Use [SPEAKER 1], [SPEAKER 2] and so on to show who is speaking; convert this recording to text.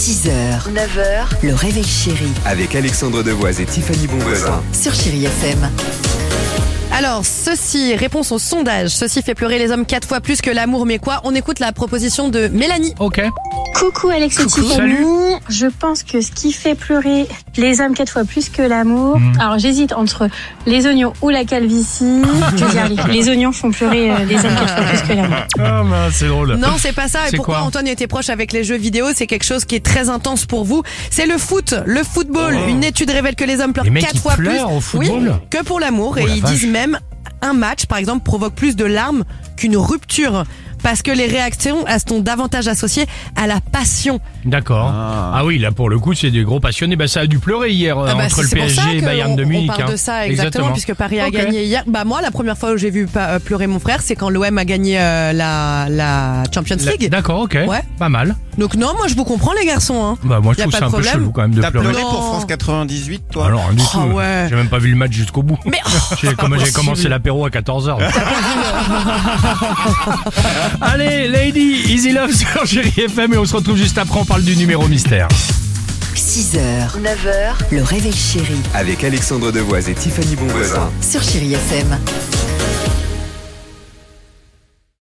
[SPEAKER 1] 6h, 9h, le réveil chéri
[SPEAKER 2] Avec Alexandre Devoise et Tiffany Bonvoisin.
[SPEAKER 1] sur Chéri FM.
[SPEAKER 3] Alors, réponse au sondage. Ceci fait pleurer les hommes 4 fois plus que l'amour, mais quoi? On écoute la proposition de Mélanie.
[SPEAKER 4] Ok.
[SPEAKER 5] Coucou Alex et Tiffany.
[SPEAKER 4] Salut.
[SPEAKER 5] Je pense que ce qui fait pleurer les hommes 4 fois plus que l'amour, alors j'hésite entre les oignons ou la calvitie. Je veux dire, les oignons font pleurer les hommes 4 fois plus que l'amour.
[SPEAKER 4] Ah mince, c'est drôle.
[SPEAKER 3] Non, c'est pas ça. Et
[SPEAKER 4] C'est
[SPEAKER 3] pourquoi
[SPEAKER 4] quoi
[SPEAKER 3] Antoine était proche avec les jeux vidéo? C'est quelque chose qui est très intense pour vous. C'est le foot, le football. Une étude révèle que les hommes pleurent
[SPEAKER 4] Les mecs,
[SPEAKER 3] 4
[SPEAKER 4] ils
[SPEAKER 3] fois plus.
[SPEAKER 4] pleurent au football
[SPEAKER 3] Que pour l'amour.
[SPEAKER 4] Oh
[SPEAKER 3] Et
[SPEAKER 4] la
[SPEAKER 3] ils
[SPEAKER 4] vache.
[SPEAKER 3] disent même un match, par exemple, provoque plus de larmes qu'une rupture. Parce que les réactions, elles sont davantage associées à la passion.
[SPEAKER 4] D'accord. Ah oui, là pour le coup, c'est des gros passionnés. Bah ça a dû pleurer hier entre le
[SPEAKER 3] c'est pour ça
[SPEAKER 4] PSG et
[SPEAKER 3] que
[SPEAKER 4] Bayern de Munich.
[SPEAKER 3] on parle de ça exactement, puisque Paris a
[SPEAKER 4] Ok.
[SPEAKER 3] gagné hier. Bah moi, la première fois où j'ai vu pleurer mon frère, c'est quand l'OM a gagné la Champions League.
[SPEAKER 4] D'accord, ok.
[SPEAKER 3] Ouais.
[SPEAKER 4] Pas mal.
[SPEAKER 3] Donc non, moi je vous comprends les garçons. Hein.
[SPEAKER 4] Bah moi je
[SPEAKER 3] Y a
[SPEAKER 4] trouve
[SPEAKER 3] pas
[SPEAKER 4] ça
[SPEAKER 3] de
[SPEAKER 4] un peu
[SPEAKER 3] problème.
[SPEAKER 4] chelou quand même de
[SPEAKER 6] T'as
[SPEAKER 4] pleurer.
[SPEAKER 6] pleuré pour
[SPEAKER 3] Non.
[SPEAKER 6] France 98, toi?
[SPEAKER 4] Alors du tout.
[SPEAKER 3] ouais.
[SPEAKER 4] J'ai même pas vu le match jusqu'au bout.
[SPEAKER 3] Mais
[SPEAKER 4] Comme j'ai
[SPEAKER 3] possible.
[SPEAKER 4] commencé l'apéro à 14h. Allez, Lady, Easy Love sur Chéri FM et on se retrouve juste après, on parle du numéro mystère.
[SPEAKER 1] 6h, 9h, le réveil chéri
[SPEAKER 2] Avec Alexandre Devoise et Tiffany Bonvoisin.
[SPEAKER 1] sur Chéri FM.